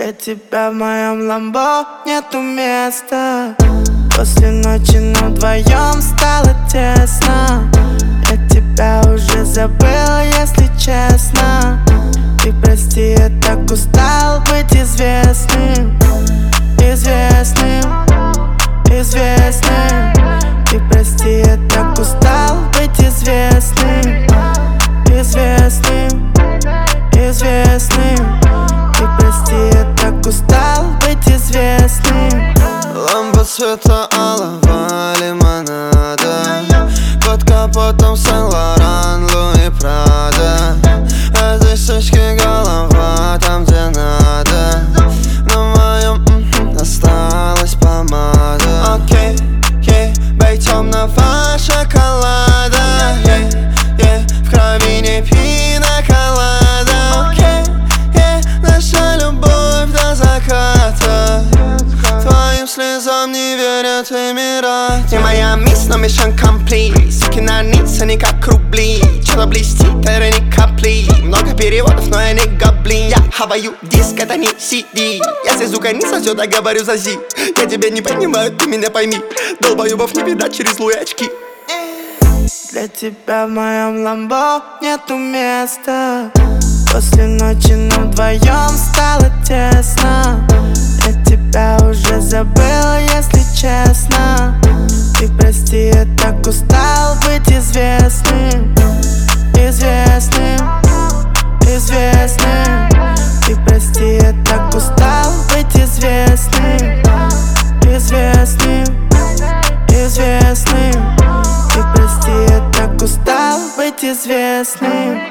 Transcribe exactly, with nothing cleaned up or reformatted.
Для тебя в моем ламбо нету места. После ночи нам вдвоем стало тесно. Я тебя уже забыл, если честно. Ты прости, я так устал быть известным. Известным, известным. Ты прости, я так устал быть известным. Известным, известным. Ты прости, я так устал быть известным. Ламбо цвета алого лимонада, под капотом Сен-Лоран, Луи Прада. А здесь точки голова, там где надо. На моем м-м, осталась помада. Окей, ей, бей темного шоколада. Ей, ей, в крови не пина колада. Окей, ей, наша любовь до заката. Твоим слезам не верят Эмираты. Ты моя мисс, но mission complete. Суки на ниц, они как рубли. Что-то блестит, это не капли. Много переводов, но я не гоблин. Я хаваю диск, это не си ди. Если звука не сосет, я говорю за зи. Я тебя не понимаю, ты меня пойми. Долбоебов не видать через луи очки. Для тебя в моем ламбо нету места. После ночи нам вдвоем стало тесно. Я тебя уже забыл, если честно. Ты прости, я так устал быть известным. Известным, известным. Ты прости, я так устал быть известным. Известным, известным. Ты прости, я так устал быть известным.